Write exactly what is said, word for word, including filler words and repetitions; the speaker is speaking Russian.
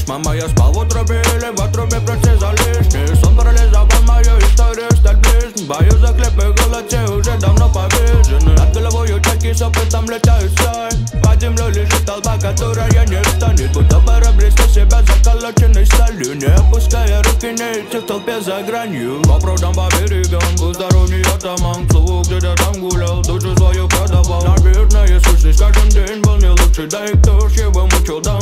Мама, я спал в утробе или в отрубе, прости за лишний. Сон парализовал мою историю стать ближней. Боюсь за хлеб и голод, все уже давно повержены. Над головою чайки с опытом летают стаи. Под землей лежит толпа, которая не встанет. Будто пора близко себя заколоченной сталью. Не опуская руки, не идти в толпе за гранью. По прудам, по берегам, был здоровый атаман. К слову, где-то там гулял, душу свою продавал. Наверное, сущность каждый день был не лучший. Да и кто ж его мучил, да